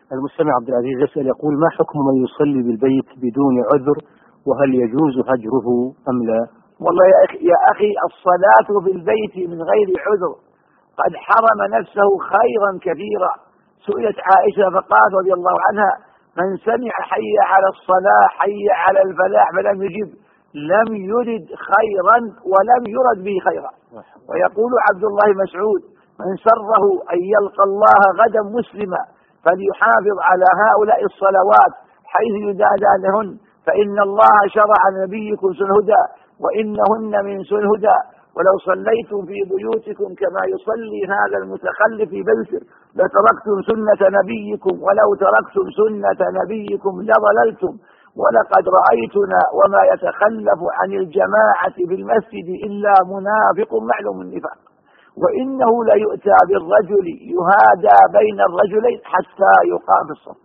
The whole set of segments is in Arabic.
المستمع عبد العزيز يسأل يقول: ما حكم من يصلي بالبيت بدون عذر، وهل يجوز هجره أم لا؟ والله يا أخي الصلاة بالبيت من غير عذر قد حرم نفسه خيرا كثيرا. سئلت عائشة فقالت رضي الله عنها: من سمع حي على الصلاة حي على الفلاح فلم يجب لم يرد خيرا ولم يرد به خيرا. ويقول عبد الله مسعود: من سره أن يلقى الله غدا مسلما فليحافظ على هؤلاء الصلوات حيث ينادى لهن، فإن الله شرع نبيكم سنن هدى وإنهن من سنن هدى، ولو صليتم في بيوتكم كما يصلي هذا المتخلف في بيته لتركتم سنة نبيكم، ولو تركتم سنة نبيكم لضللتم، ولقد رأيتنا وما يتخلف عن الجماعة في المسجد إلا منافق معلوم النفاق، وإنه ليؤتى بالرجل يهادى بين الرجلين حتى يقام في الصف.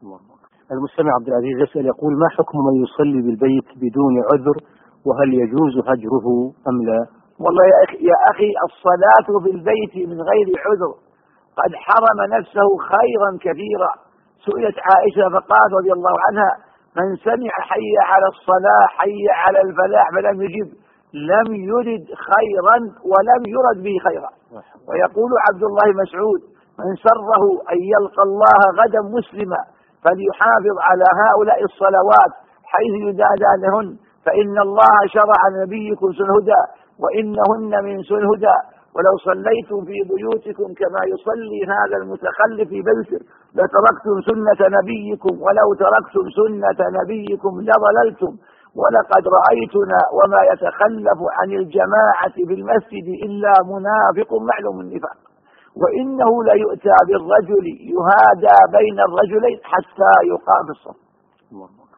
المستمع عبد العزيز يسأل يقول: ما حكم من يصلي بالبيت بدون عذر، وهل يجوز هجره أم لا؟ والله يا أخي الصلاة بالبيت من غير عذر قد حرم نفسه خيرا كثيرا. سئلت عائشة فقالت رضي الله عنها: من سمع حي على الصلاة حي على الفلاح فلم يجب لم يرد خيرا ولم يرد به خيرا. ويقول عبد الله مسعود: من سره أن يلقى الله غدا مسلما فليحافظ على هؤلاء الصلوات حيث ينادى لهن، فإن الله شرع نبيكم سنن هدى وإنهن من سنن هدى، ولو صليتم في بيوتكم كما يصلي هذا المتخلف في بيته لتركتم سنة نبيكم، ولو تركتم سنة نبيكم لضللتم، ولقد رأيتنا وما يتخلف عن الجماعة في المسجد إلا منافق معلوم النفاق، وإنه ليؤتى بالرجل يهادى بين الرجلين حتى يقام في الصف.